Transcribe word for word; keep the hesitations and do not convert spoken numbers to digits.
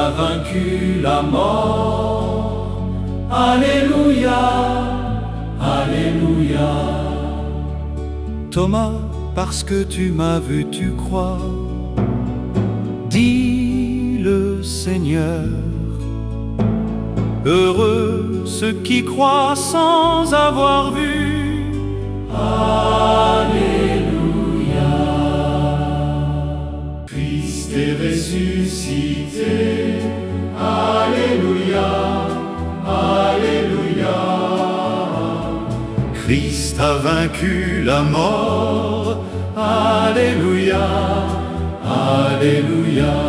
a vaincu la mort. Alléluia, Alléluia. Thomas, parce que tu m'as vu, tu crois. Dis le Seigneur. Heureux ceux qui croient sans avoir vu. Alléluia. Christ est ressuscité. Alléluia, Alléluia. Christ a vaincu la mort. Alléluia, Alléluia.